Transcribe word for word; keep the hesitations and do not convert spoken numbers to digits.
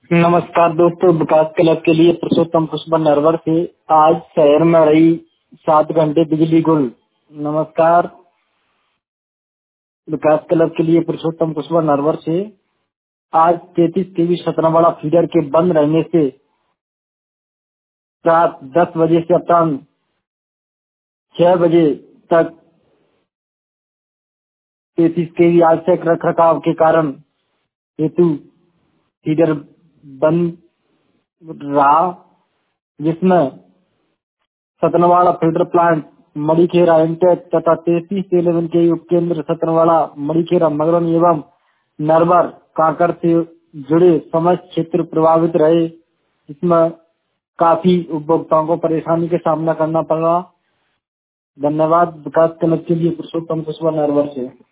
नमस्कार दोस्तों, विकास क्लब के लिए पुरुषोत्तम पुष्पा नरवर से। आज शहर में रही सात घंटे बिजली गुल। नमस्कार, विकास क्लब के लिए पुरुषोत्तम पुष्पा नरवर से। आज तैतीस केवी सतनावाड़ा फीडर के बंद रहने से रात दस बजे से अपराह्न छह बजे तक तैतीस केवी आवश्यक रख रखाव के कारण हेतु फीडर बंद रहा, जिसमें Satanwara feeder plant Madikhera intake तथा तैतीस इलेवन के उपकेंद्र सतनवाड़ा मड़ीखेरा मगरन एवं नरवर कांकर से जुड़े समस्त क्षेत्र प्रभावित रहे, जिसमें काफी उपभोक्ताओं को परेशानी का सामना करना पड़ा। धन्यवाद। विकास क्लब के लिए पुरुषोत्तम पुष्पा नरवर से।